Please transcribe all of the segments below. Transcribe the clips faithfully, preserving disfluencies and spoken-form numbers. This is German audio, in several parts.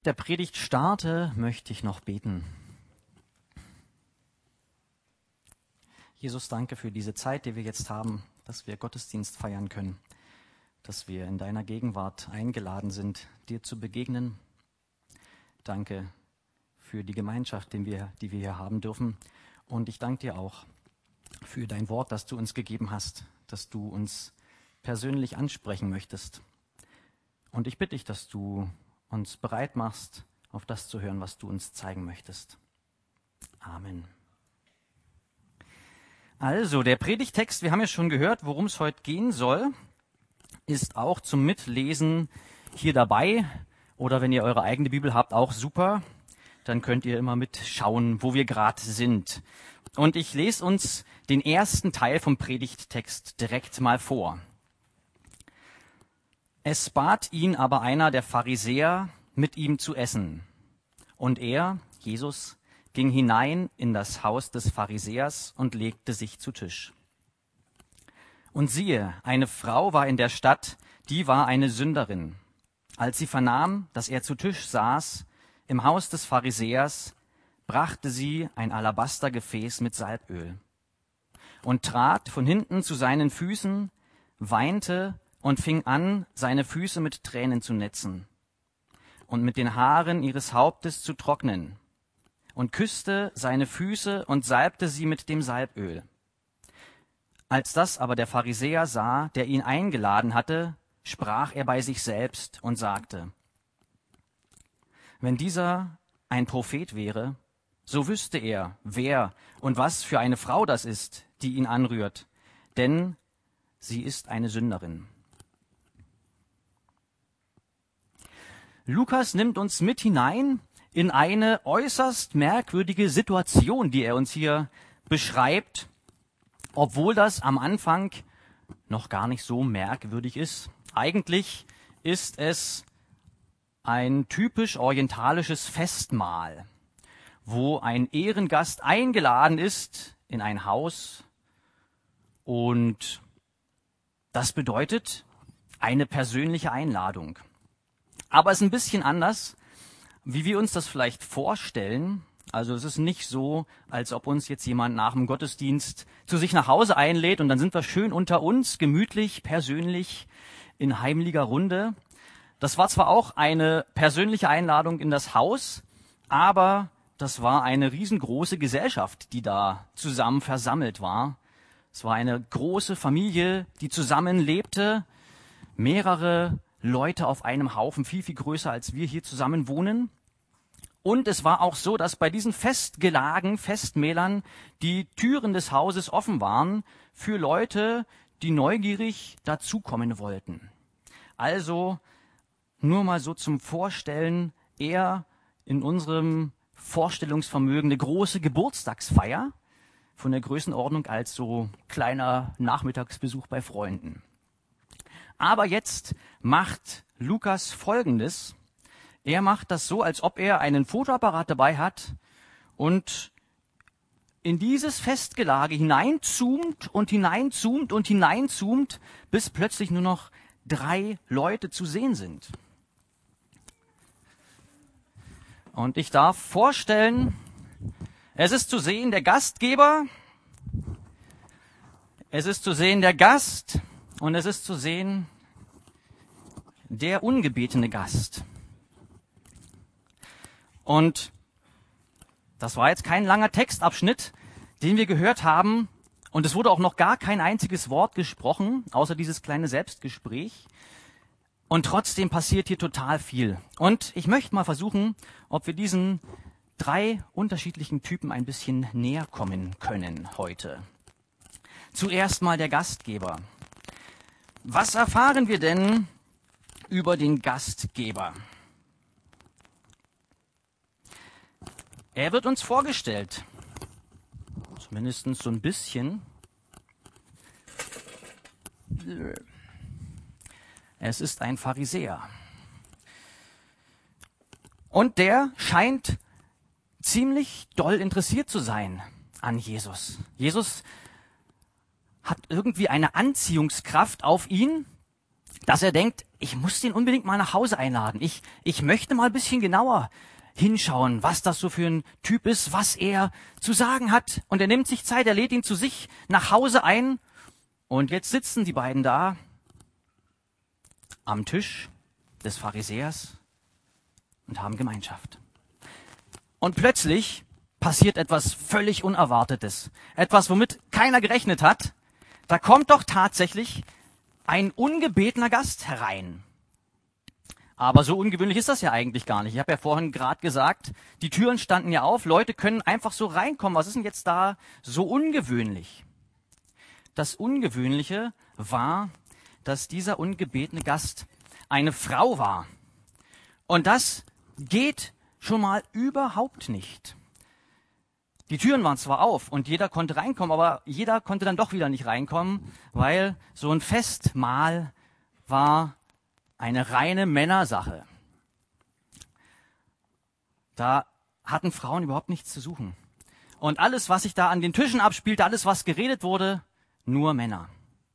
der Predigt starte, möchte ich noch beten. Jesus, danke für diese Zeit, die wir jetzt haben, dass wir Gottesdienst feiern können, dass wir in deiner Gegenwart eingeladen sind, dir zu begegnen. Danke für die Gemeinschaft, die wir, die wir hier haben dürfen. Und ich danke dir auch für dein Wort, das du uns gegeben hast, dass du uns persönlich ansprechen möchtest. Und ich bitte dich, dass du uns bereit machst, auf das zu hören, was du uns zeigen möchtest. Amen. Also, der Predigtext, wir haben ja schon gehört, worum es heute gehen soll, ist auch zum Mitlesen hier dabei. Oder wenn ihr eure eigene Bibel habt, auch super. Dann könnt ihr immer mitschauen, wo wir gerade sind. Und ich lese uns den ersten Teil vom Predigttext direkt mal vor. Es bat ihn aber einer der Pharisäer, mit ihm zu essen. Und er, Jesus, ging hinein in das Haus des Pharisäers und legte sich zu Tisch. Und siehe, eine Frau war in der Stadt, die war eine Sünderin. Als sie vernahm, dass er zu Tisch saß im Haus des Pharisäers, brachte sie ein Alabastergefäß mit Salböl und trat von hinten zu seinen Füßen, weinte und fing an, seine Füße mit Tränen zu netzen und mit den Haaren ihres Hauptes zu trocknen, und küsste seine Füße und salbte sie mit dem Salböl. Als das aber der Pharisäer sah, der ihn eingeladen hatte, sprach er bei sich selbst und sagte: Wenn dieser ein Prophet wäre, so wüsste er, wer und was für eine Frau das ist, die ihn anrührt, denn sie ist eine Sünderin. Lukas nimmt uns mit hinein in eine äußerst merkwürdige Situation, die er uns hier beschreibt, obwohl das am Anfang noch gar nicht so merkwürdig ist. Eigentlich ist es ein typisch orientalisches Festmahl, wo ein Ehrengast eingeladen ist in ein Haus, und das bedeutet eine persönliche Einladung. Aber es ist ein bisschen anders, wie wir uns das vielleicht vorstellen. Also es ist nicht so, als ob uns jetzt jemand nach dem Gottesdienst zu sich nach Hause einlädt und dann sind wir schön unter uns, gemütlich, persönlich, in heimlicher Runde. Das war zwar auch eine persönliche Einladung in das Haus, aber das war eine riesengroße Gesellschaft, die da zusammen versammelt war. Es war eine große Familie, die zusammen lebte, mehrere Leute auf einem Haufen, viel, viel größer als wir hier zusammen wohnen. Und es war auch so, dass bei diesen Festgelagen, Festmählern, die Türen des Hauses offen waren für Leute, die neugierig dazukommen wollten. Also nur mal so zum Vorstellen, eher in unserem Vorstellungsvermögen eine große Geburtstagsfeier von der Größenordnung als so kleiner Nachmittagsbesuch bei Freunden. Aber jetzt macht Lukas Folgendes. Er macht das so, als ob er einen Fotoapparat dabei hat und in dieses Festgelage hineinzoomt und hineinzoomt und hineinzoomt, bis plötzlich nur noch drei Leute zu sehen sind. Und ich darf vorstellen, es ist zu sehen der Gastgeber, es ist zu sehen der Gast und es ist zu sehen der ungebetene Gast. Und das war jetzt kein langer Textabschnitt, den wir gehört haben. Und es wurde auch noch gar kein einziges Wort gesprochen, außer dieses kleine Selbstgespräch. Und trotzdem passiert hier total viel. Und ich möchte mal versuchen, ob wir diesen drei unterschiedlichen Typen ein bisschen näher kommen können heute. Zuerst mal der Gastgeber. Was erfahren wir denn über den Gastgeber? Er wird uns vorgestellt, zumindest so ein bisschen. Es ist ein Pharisäer. Und der scheint ziemlich doll interessiert zu sein an Jesus. Jesus hat irgendwie eine Anziehungskraft auf ihn, dass er denkt, ich muss den unbedingt mal nach Hause einladen. Ich, ich möchte mal ein bisschen genauer hinschauen, was das so für ein Typ ist, was er zu sagen hat. Und er nimmt sich Zeit, er lädt ihn zu sich nach Hause ein. Und jetzt sitzen die beiden da am Tisch des Pharisäers und haben Gemeinschaft. Und plötzlich passiert etwas völlig Unerwartetes. Etwas, womit keiner gerechnet hat. Da kommt doch tatsächlich ein ungebetener Gast herein. Aber so ungewöhnlich ist das ja eigentlich gar nicht. Ich habe ja vorhin gerade gesagt, die Türen standen ja auf, Leute können einfach so reinkommen. Was ist denn jetzt da so ungewöhnlich? Das Ungewöhnliche war, dass dieser ungebetene Gast eine Frau war. Und das geht schon mal überhaupt nicht. Die Türen waren zwar auf und jeder konnte reinkommen, aber jeder konnte dann doch wieder nicht reinkommen, weil so ein Festmahl war eine reine Männersache. Da hatten Frauen überhaupt nichts zu suchen. Und alles, was sich da an den Tischen abspielte, alles, was geredet wurde, nur Männer.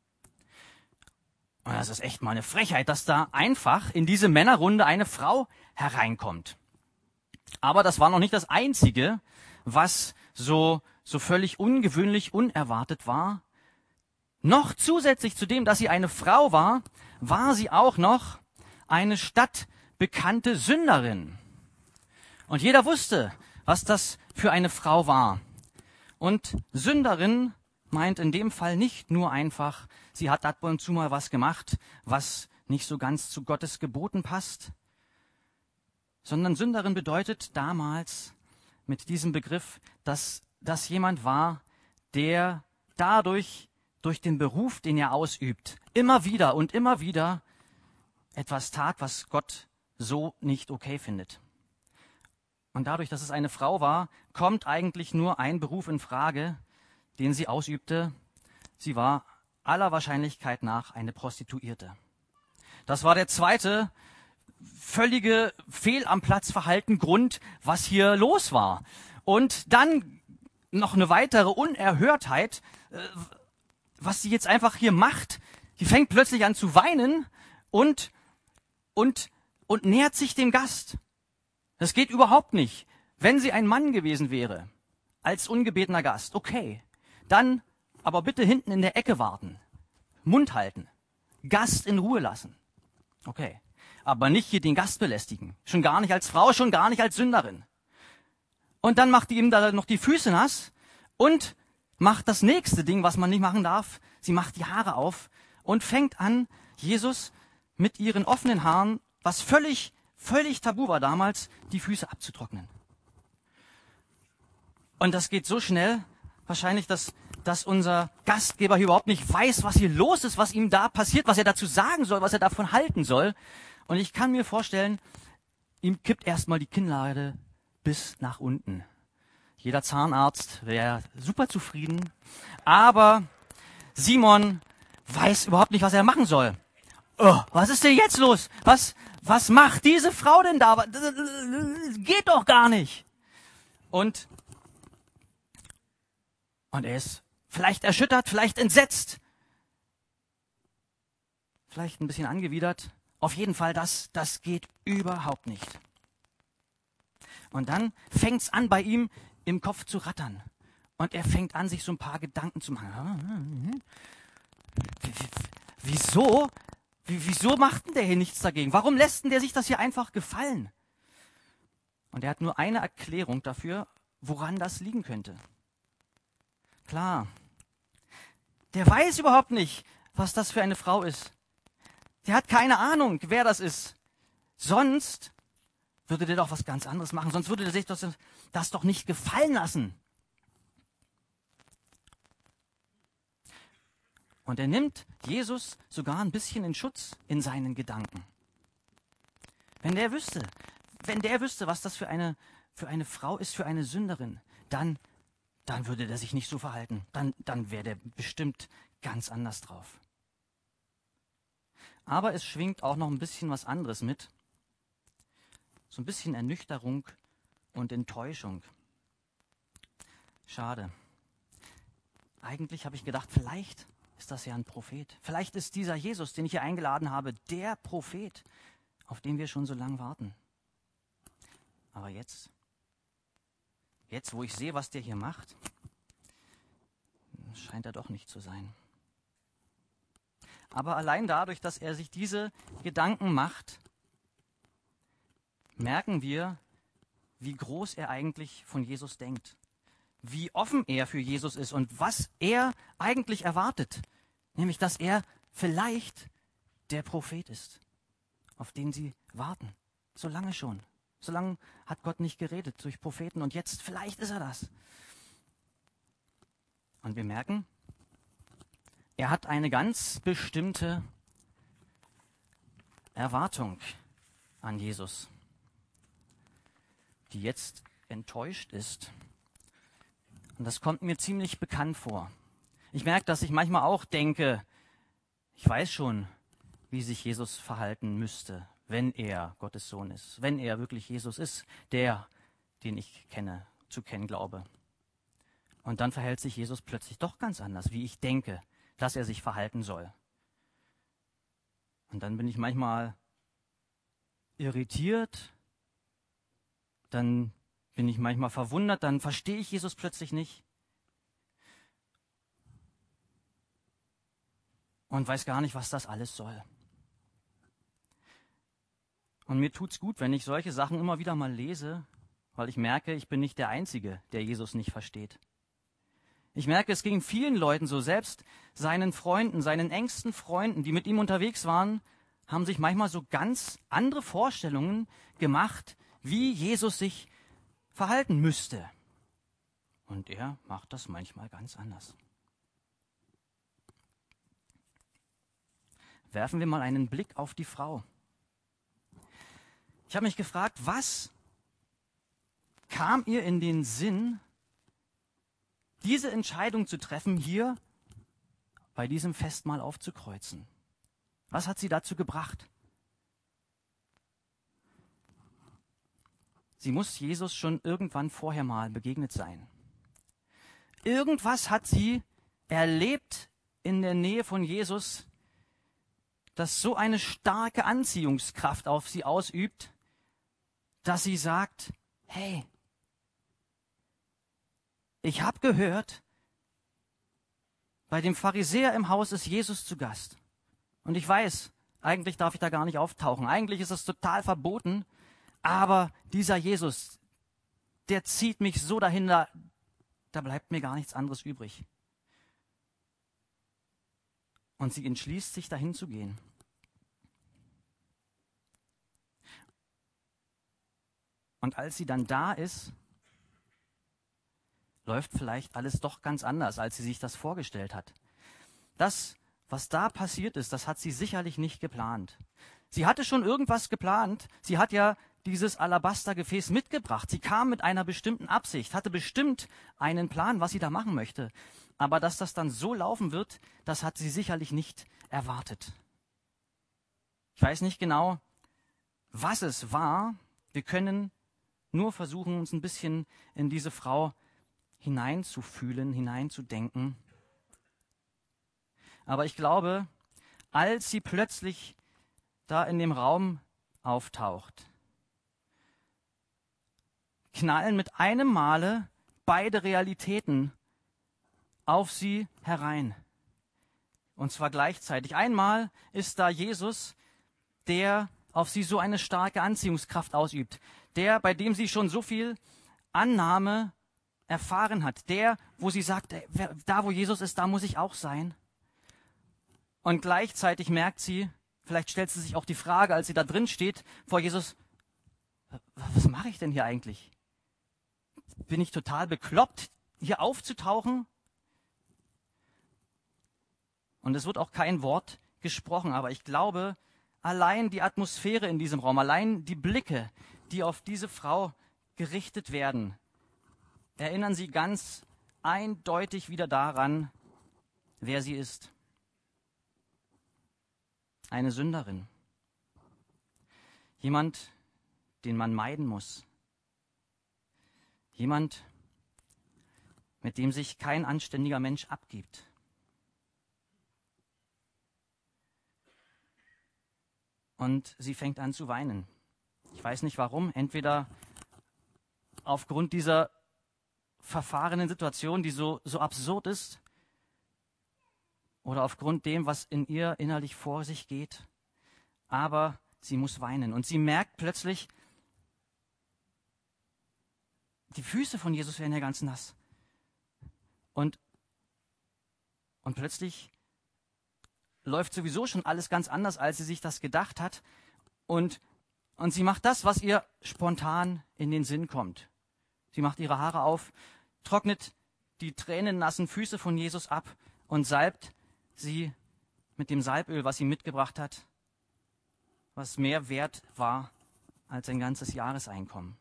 Und das ist echt mal eine Frechheit, dass da einfach in diese Männerrunde eine Frau hereinkommt. Aber das war noch nicht das Einzige, was so, so völlig ungewöhnlich, unerwartet war. Noch zusätzlich zu dem, dass sie eine Frau war, war sie auch noch eine stadtbekannte Sünderin. Und jeder wusste, was das für eine Frau war. Und Sünderin meint in dem Fall nicht nur einfach, sie hat ab und zu mal was gemacht, was nicht so ganz zu Gottes Geboten passt, sondern Sünderin bedeutet damals mit diesem Begriff, dass das jemand war, der dadurch, durch den Beruf, den er ausübt, immer wieder und immer wieder etwas tat, was Gott so nicht okay findet. Und dadurch, dass es eine Frau war, kommt eigentlich nur ein Beruf in Frage, den sie ausübte. Sie war aller Wahrscheinlichkeit nach eine Prostituierte. Das war der zweite völlige Fehl am Platz Verhalten Grund, was hier los war. Und dann noch eine weitere Unerhörtheit, was sie jetzt einfach hier macht. Sie fängt plötzlich an zu weinen und, und, und nähert sich dem Gast. Das geht überhaupt nicht. Wenn sie ein Mann gewesen wäre, als ungebetener Gast, okay, dann aber bitte hinten in der Ecke warten, Mund halten, Gast in Ruhe lassen. Okay, aber nicht hier den Gast belästigen. Schon gar nicht als Frau, schon gar nicht als Sünderin. Und dann macht die ihm da noch die Füße nass und macht das nächste Ding, was man nicht machen darf. Sie macht die Haare auf und fängt an, Jesus mit ihren offenen Haaren, was völlig, völlig tabu war damals, die Füße abzutrocknen. Und das geht so schnell, wahrscheinlich, dass, dass unser Gastgeber hier überhaupt nicht weiß, was hier los ist, was ihm da passiert, was er dazu sagen soll, was er davon halten soll. Und ich kann mir vorstellen, ihm kippt erstmal die Kinnlade bis nach unten. Jeder Zahnarzt wäre super zufrieden. Aber Simon weiß überhaupt nicht, was er machen soll. Oh, was ist denn jetzt los? Was, was macht diese Frau denn da? Geht doch gar nicht. Und, und er ist vielleicht erschüttert, vielleicht entsetzt, vielleicht ein bisschen angewidert. Auf jeden Fall, das, das geht überhaupt nicht. Und dann fängt's an, bei ihm im Kopf zu rattern. Und er fängt an, sich so ein paar Gedanken zu machen. Wieso? Wieso macht denn der hier nichts dagegen? Warum lässt denn der sich das hier einfach gefallen? Und er hat nur eine Erklärung dafür, woran das liegen könnte. Klar, der weiß überhaupt nicht, was das für eine Frau ist. Der hat keine Ahnung, wer das ist. Sonst würde der doch was ganz anderes machen. Sonst würde der sich das, das doch nicht gefallen lassen. Und er nimmt Jesus sogar ein bisschen in Schutz in seinen Gedanken. Wenn der wüsste, wenn der wüsste, was das für eine, für eine Frau ist, für eine Sünderin, dann, dann würde der sich nicht so verhalten. Dann, dann wäre der bestimmt ganz anders drauf. Aber es schwingt auch noch ein bisschen was anderes mit. So ein bisschen Ernüchterung und Enttäuschung. Schade. Eigentlich habe ich gedacht, vielleicht ist das ja ein Prophet. Vielleicht ist dieser Jesus, den ich hier eingeladen habe, der Prophet, auf den wir schon so lange warten. Aber jetzt, jetzt, wo ich sehe, was der hier macht, scheint er doch nicht zu sein. Aber allein dadurch, dass er sich diese Gedanken macht, merken wir, wie groß er eigentlich von Jesus denkt. Wie offen er für Jesus ist und was er eigentlich erwartet. Nämlich, dass er vielleicht der Prophet ist, auf den sie warten. So lange schon. So lange hat Gott nicht geredet durch Propheten und jetzt vielleicht ist er das. Und wir merken, er hat eine ganz bestimmte Erwartung an Jesus, die jetzt enttäuscht ist. Und das kommt mir ziemlich bekannt vor. Ich merke, dass ich manchmal auch denke, ich weiß schon, wie sich Jesus verhalten müsste, wenn er Gottes Sohn ist, wenn er wirklich Jesus ist, der, den ich kenne, zu kennen glaube. Und dann verhält sich Jesus plötzlich doch ganz anders, wie ich denke, dass er sich verhalten soll. Und dann bin ich manchmal irritiert, dann bin ich manchmal verwundert, dann verstehe ich Jesus plötzlich nicht und weiß gar nicht, was das alles soll. Und mir tut's gut, wenn ich solche Sachen immer wieder mal lese, weil ich merke, ich bin nicht der Einzige, der Jesus nicht versteht. Ich merke, es ging vielen Leuten so, selbst seinen Freunden, seinen engsten Freunden, die mit ihm unterwegs waren, haben sich manchmal so ganz andere Vorstellungen gemacht, wie Jesus sich verhalten müsste. Und er macht das manchmal ganz anders. Werfen wir mal einen Blick auf die Frau. Ich habe mich gefragt, was kam ihr in den Sinn, diese Entscheidung zu treffen, hier bei diesem Festmahl aufzukreuzen? Was hat sie dazu gebracht? Sie muss Jesus schon irgendwann vorher mal begegnet sein. Irgendwas hat sie erlebt in der Nähe von Jesus, das so eine starke Anziehungskraft auf sie ausübt, dass sie sagt, hey, ich habe gehört, bei dem Pharisäer im Haus ist Jesus zu Gast. Und ich weiß, eigentlich darf ich da gar nicht auftauchen. Eigentlich ist es total verboten. Aber dieser Jesus, der zieht mich so dahin, da, da bleibt mir gar nichts anderes übrig. Und sie entschließt sich, dahin zu gehen. Und als sie dann da ist, läuft vielleicht alles doch ganz anders, als sie sich das vorgestellt hat. Das, was da passiert ist, das hat sie sicherlich nicht geplant. Sie hatte schon irgendwas geplant. Sie hat ja dieses Alabastergefäß mitgebracht. Sie kam mit einer bestimmten Absicht, hatte bestimmt einen Plan, was sie da machen möchte. Aber dass das dann so laufen wird, das hat sie sicherlich nicht erwartet. Ich weiß nicht genau, was es war. Wir können nur versuchen, uns ein bisschen in diese Frau hineinzufühlen, hineinzudenken. Aber ich glaube, als sie plötzlich da in dem Raum auftaucht, knallen mit einem Male beide Realitäten auf sie herein. Und zwar gleichzeitig. Einmal ist da Jesus, der auf sie so eine starke Anziehungskraft ausübt, der, bei dem sie schon so viel Annahme erfahren hat, der, wo sie sagt, da wo Jesus ist, da muss ich auch sein. Und gleichzeitig merkt sie, vielleicht stellt sie sich auch die Frage, als sie da drin steht vor Jesus, was mache ich denn hier eigentlich? Bin ich total bekloppt, hier aufzutauchen? Und es wird auch kein Wort gesprochen, aber ich glaube, allein die Atmosphäre in diesem Raum, allein die Blicke, die auf diese Frau gerichtet werden, erinnern sie ganz eindeutig wieder daran, wer sie ist. Eine Sünderin. Jemand, den man meiden muss. Jemand, mit dem sich kein anständiger Mensch abgibt. und sie fängt an zu weinen. Ich weiß nicht warum, entweder aufgrund dieser verfahrenen Situation, die so, so absurd ist, oder aufgrund dem, was in ihr innerlich vor sich geht. Aber sie muss weinen und sie merkt plötzlich, die Füße von Jesus werden ja ganz nass. Und, und plötzlich läuft sowieso schon alles ganz anders, als sie sich das gedacht hat. Und, und sie macht das, was ihr spontan in den Sinn kommt. Sie macht ihre Haare auf, trocknet die tränennassen Füße von Jesus ab und salbt sie mit dem Salböl, was sie mitgebracht hat, was mehr wert war als ein ganzes Jahreseinkommen.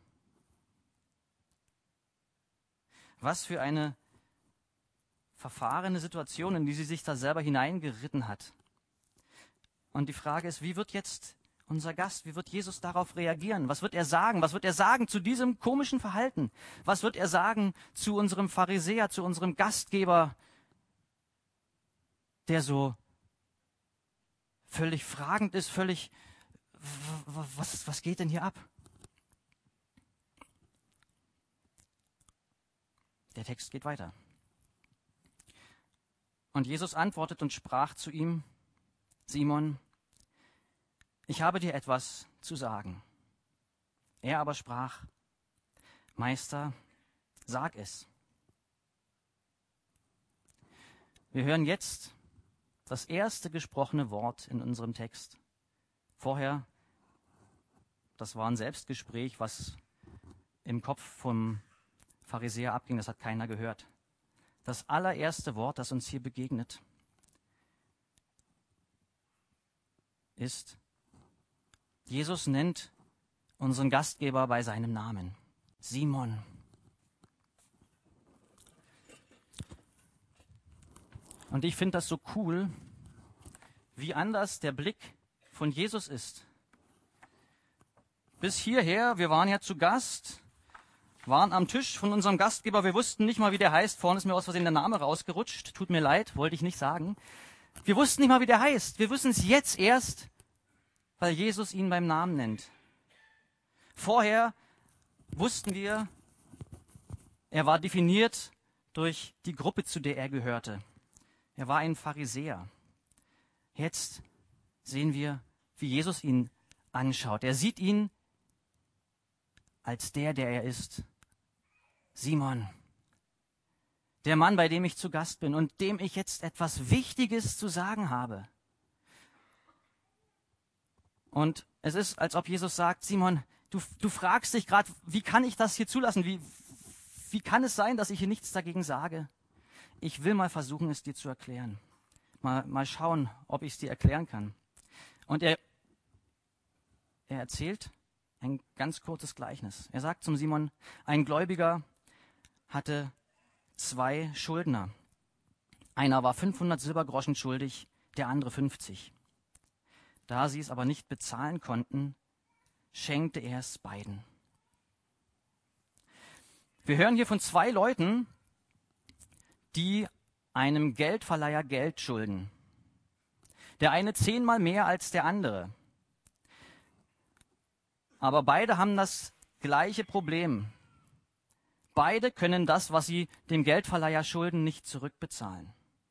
Was für eine verfahrene Situation, in die sie sich da selber hineingeritten hat. Und die Frage ist, wie wird jetzt unser Gast, wie wird Jesus darauf reagieren? Was wird er sagen? Was wird er sagen zu diesem komischen Verhalten? Was wird er sagen zu unserem Pharisäer, zu unserem Gastgeber, der so völlig fragend ist, völlig, was, was geht denn hier ab? Der Text geht weiter. Und Jesus antwortet und sprach zu ihm, Simon, ich habe dir etwas zu sagen. Er aber sprach, Meister, sag es. Wir hören jetzt das erste gesprochene Wort in unserem Text. Vorher, das war ein Selbstgespräch, was im Kopf vom Pharisäer abging, das hat keiner gehört. Das allererste Wort, das uns hier begegnet, ist, Jesus nennt unseren Gastgeber bei seinem Namen, Simon. Und ich finde das so cool, wie anders der Blick von Jesus ist. Bis hierher, wir waren ja zu Gast, waren am Tisch von unserem Gastgeber, wir wussten nicht mal, wie der heißt. Vorne ist mir aus Versehen der Name rausgerutscht. Tut mir leid, wollte ich nicht sagen. Wir wussten nicht mal, wie der heißt. Wir wissen es jetzt erst, weil Jesus ihn beim Namen nennt. Vorher wussten wir, er war definiert durch die Gruppe, zu der er gehörte. Er war ein Pharisäer. Jetzt sehen wir, wie Jesus ihn anschaut. Er sieht ihn als der, der er ist. Simon, der Mann, bei dem ich zu Gast bin und dem ich jetzt etwas Wichtiges zu sagen habe. Und es ist, als ob Jesus sagt, Simon, du, du fragst dich gerade, wie kann ich das hier zulassen? Wie, wie kann es sein, dass ich hier nichts dagegen sage? Ich will mal versuchen, es dir zu erklären. Mal, mal schauen, ob ich es dir erklären kann. Und er, er erzählt ein ganz kurzes Gleichnis. Er sagt zum Simon, ein Gläubiger hatte zwei Schuldner. Einer war fünfhundert Silbergroschen schuldig, der andere fünfzig. Da sie es aber nicht bezahlen konnten, schenkte er es beiden. Wir hören hier von zwei Leuten, die einem Geldverleiher Geld schulden. Der eine zehnmal mehr als der andere. Aber beide haben das gleiche Problem. Beide können das, was sie dem Geldverleiher schulden, nicht zurückbezahlen.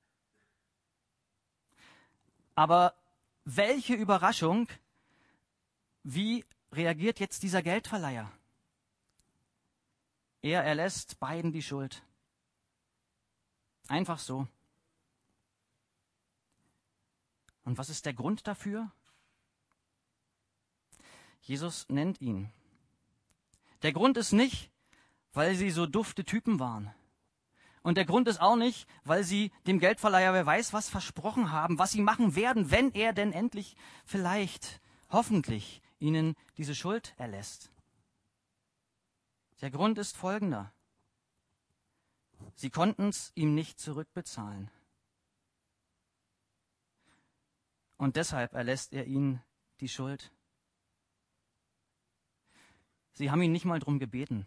Aber welche Überraschung, wie reagiert jetzt dieser Geldverleiher? Er erlässt beiden die Schuld. Einfach so. Und was ist der Grund dafür? Jesus nennt ihn. Der Grund ist nicht, weil sie so dufte Typen waren. Und der Grund ist auch nicht, weil sie dem Geldverleiher wer weiß was versprochen haben, was sie machen werden, wenn er denn endlich vielleicht, hoffentlich, ihnen diese Schuld erlässt. Der Grund ist folgender. Sie konnten es ihm nicht zurückbezahlen. Und deshalb erlässt er ihnen die Schuld. Sie haben ihn nicht mal drum gebeten.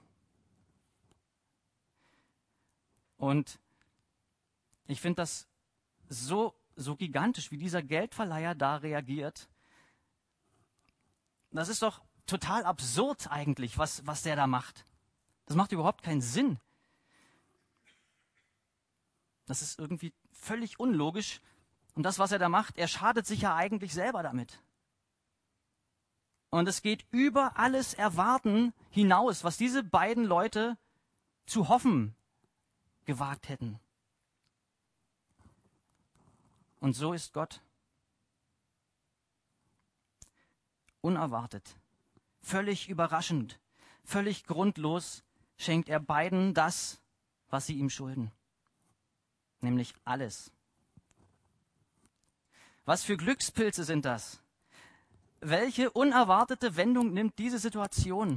Und ich finde das so, so gigantisch, wie dieser Geldverleiher da reagiert. Das ist doch total absurd eigentlich, was, was der da macht. Das macht überhaupt keinen Sinn. Das ist irgendwie völlig unlogisch. Und das, was er da macht, er schadet sich ja eigentlich selber damit. Und es geht über alles Erwarten hinaus, was diese beiden Leute zu hoffen gewagt hätten. Und so ist Gott. Unerwartet, völlig überraschend, völlig grundlos schenkt er beiden das, was sie ihm schulden. Nämlich alles. Was für Glückspilze sind das? Welche unerwartete Wendung nimmt diese Situation?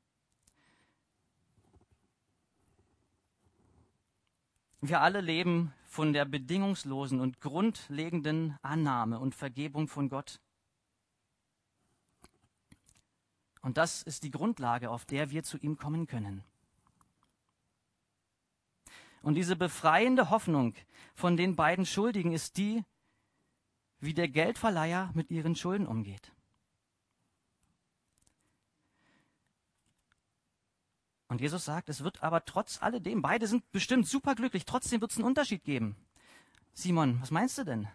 Wir alle leben von der bedingungslosen und grundlegenden Annahme und Vergebung von Gott. Und das ist die Grundlage, auf der wir zu ihm kommen können. Und diese befreiende Hoffnung von den beiden Schuldigen ist die, wie der Geldverleiher mit ihren Schulden umgeht. Und Jesus sagt, es wird aber trotz alledem, beide sind bestimmt superglücklich, trotzdem wird es einen Unterschied geben. Simon, was meinst du denn?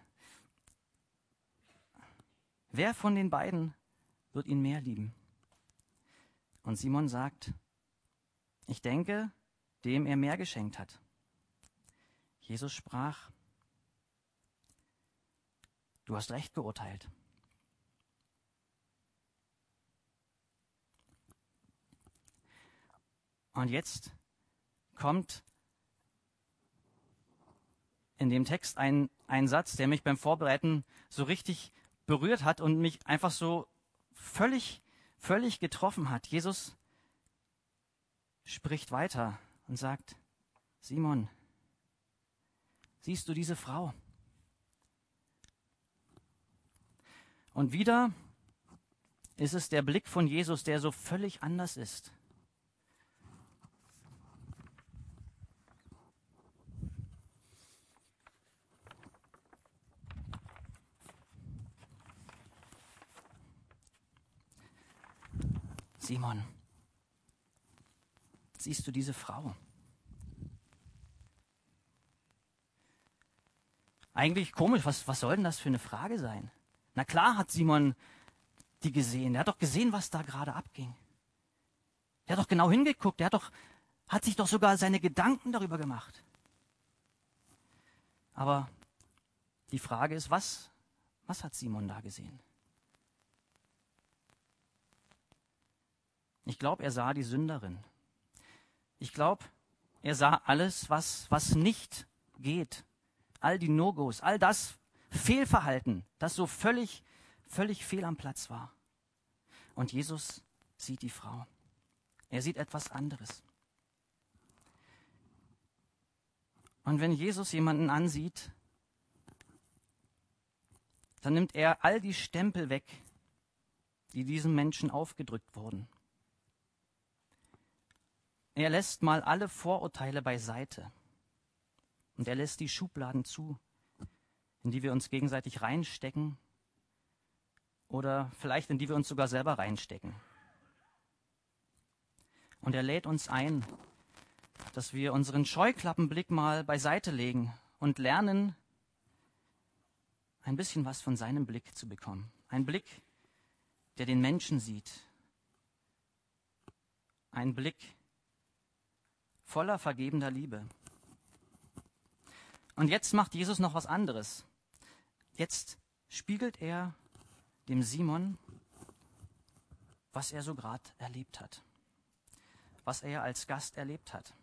Wer von den beiden wird ihn mehr lieben? Und Simon sagt, ich denke, dem er mehr geschenkt hat. Jesus sprach, du hast recht geurteilt. Und jetzt kommt in dem Text ein, ein Satz, der mich beim Vorbereiten so richtig berührt hat und mich einfach so völlig, völlig getroffen hat. Jesus spricht weiter und sagt, Simon, siehst du diese Frau? Und wieder ist es der Blick von Jesus, der so völlig anders ist. Simon, siehst du diese Frau? Eigentlich komisch, was, was soll denn das für eine Frage sein? Na klar hat Simon die gesehen. Der hat doch gesehen, was da gerade abging. Der hat doch genau hingeguckt. Der hat, doch, hat sich doch sogar seine Gedanken darüber gemacht. Aber die Frage ist, was, was hat Simon da gesehen? Ich glaube, er sah die Sünderin. Ich glaube, er sah alles, was, was nicht geht. All die No-Gos, all das Fehlverhalten, das so völlig, völlig fehl am Platz war. Und Jesus sieht die Frau. Er sieht etwas anderes. Und wenn Jesus jemanden ansieht, dann nimmt er all die Stempel weg, die diesem Menschen aufgedrückt wurden. Er lässt mal alle Vorurteile beiseite. Und er lässt die Schubladen zu, in die wir uns gegenseitig reinstecken oder vielleicht in die wir uns sogar selber reinstecken. Und er lädt uns ein, dass wir unseren Scheuklappenblick mal beiseite legen und lernen, ein bisschen was von seinem Blick zu bekommen. Ein Blick, der den Menschen sieht. Ein Blick voller vergebender Liebe. Und jetzt macht Jesus noch was anderes. Jetzt spiegelt er dem Simon, was er so gerade erlebt hat. Was er als Gast erlebt hat.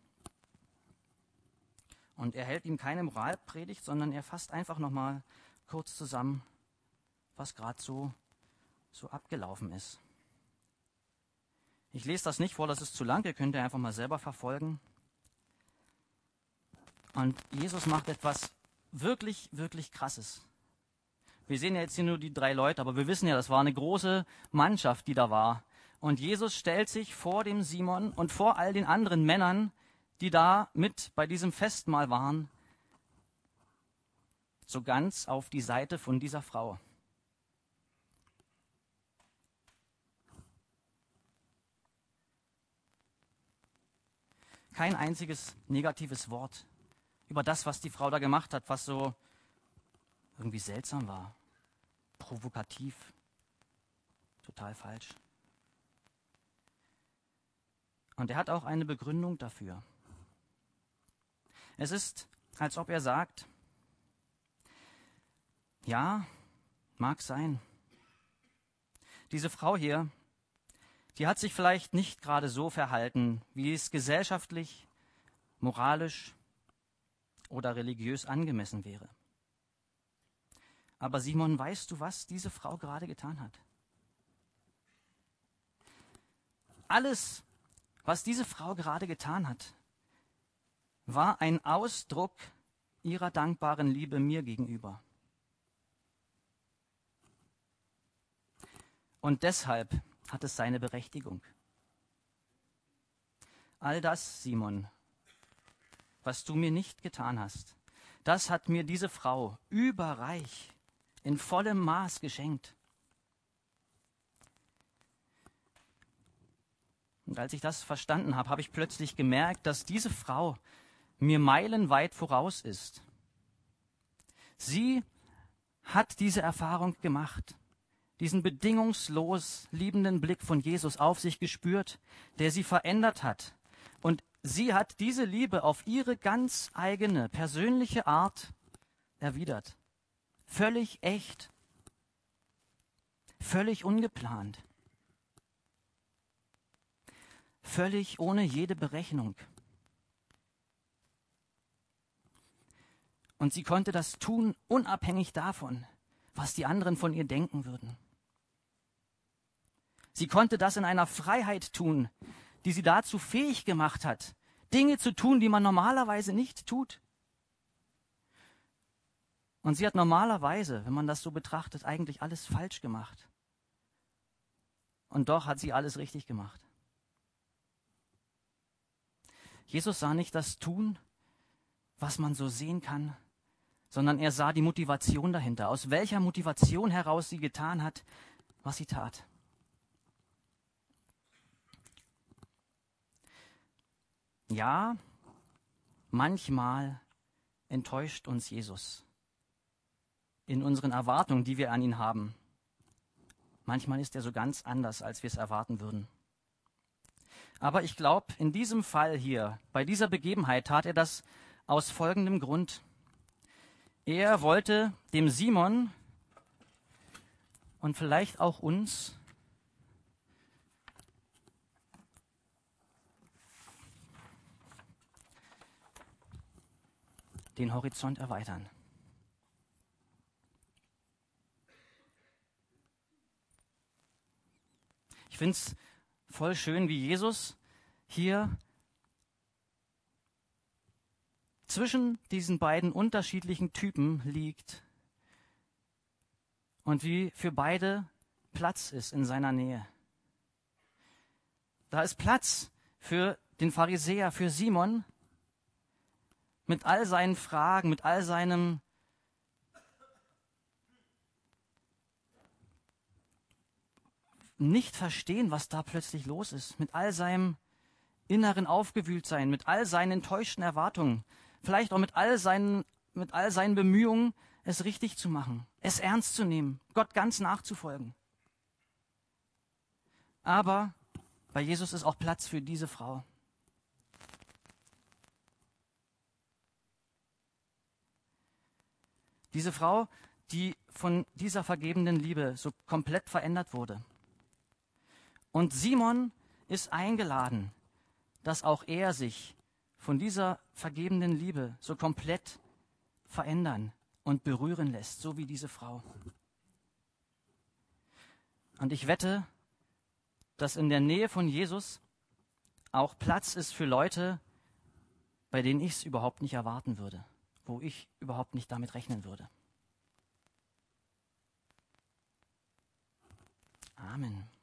Und er hält ihm keine Moralpredigt, sondern er fasst einfach nochmal kurz zusammen, was gerade so, so abgelaufen ist. Ich lese das nicht vor, das ist zu lang, ihr könnt ihr einfach mal selber verfolgen. Und Jesus macht etwas wirklich, wirklich Krasses. Wir sehen ja jetzt hier nur die drei Leute, aber wir wissen ja, das war eine große Mannschaft, die da war. Und Jesus stellt sich vor dem Simon und vor all den anderen Männern, die da mit bei diesem Festmahl waren, so ganz auf die Seite von dieser Frau. kein einziges negatives Wort über das, was die Frau da gemacht hat, was so irgendwie seltsam war, provokativ, total falsch. Und er hat auch eine Begründung dafür. Es ist, als ob er sagt, ja, mag sein. Diese Frau hier, die hat sich vielleicht nicht gerade so verhalten, wie es gesellschaftlich, moralisch oder religiös angemessen wäre. Aber Simon, weißt du, was diese Frau gerade getan hat? Alles, was diese Frau gerade getan hat, war ein Ausdruck ihrer dankbaren Liebe mir gegenüber. Und deshalb hat es seine Berechtigung. All das, Simon, was du mir nicht getan hast, das hat mir diese Frau überreich in vollem Maß geschenkt. Und als ich das verstanden habe, habe ich plötzlich gemerkt, dass diese Frau mir meilenweit voraus ist. Sie hat diese Erfahrung gemacht, diesen bedingungslos liebenden Blick von Jesus auf sich gespürt, der sie verändert hat. Und sie hat diese Liebe auf ihre ganz eigene, persönliche Art erwidert. Völlig echt, völlig ungeplant, völlig ohne jede Berechnung. Und sie konnte das tun, unabhängig davon, was die anderen von ihr denken würden. Sie konnte das in einer Freiheit tun, die sie dazu fähig gemacht hat, Dinge zu tun, die man normalerweise nicht tut. Und sie hat normalerweise, wenn man das so betrachtet, eigentlich alles falsch gemacht. Und doch hat sie alles richtig gemacht. Jesus sah nicht das Tun, was man so sehen kann, sondern er sah die Motivation dahinter, aus welcher Motivation heraus sie getan hat, was sie tat. Ja, manchmal enttäuscht uns Jesus in unseren Erwartungen, die wir an ihn haben. Manchmal ist er so ganz anders, als wir es erwarten würden. Aber ich glaube, in diesem Fall hier, bei dieser Begebenheit, tat er das aus folgendem Grund. Er wollte dem Simon und vielleicht auch uns den Horizont erweitern. Ich finde es voll schön, wie Jesus hier zwischen diesen beiden unterschiedlichen Typen liegt und wie für beide Platz ist in seiner Nähe. Da ist Platz für den Pharisäer, für Simon, mit all seinen Fragen, mit all seinem nicht verstehen, was da plötzlich los ist, mit all seinem inneren Aufgewühltsein, mit all seinen enttäuschten Erwartungen, vielleicht auch mit all seinen, mit all seinen Bemühungen, es richtig zu machen, es ernst zu nehmen, Gott ganz nachzufolgen. Aber bei Jesus ist auch Platz für diese Frau. Diese Frau, die von dieser vergebenden Liebe so komplett verändert wurde. Und Simon ist eingeladen, dass auch er sich von dieser vergebenden Liebe so komplett verändern und berühren lässt, so wie diese Frau. Und ich wette, dass in der Nähe von Jesus auch Platz ist für Leute, bei denen ich es überhaupt nicht erwarten würde, wo ich überhaupt nicht damit rechnen würde. Amen.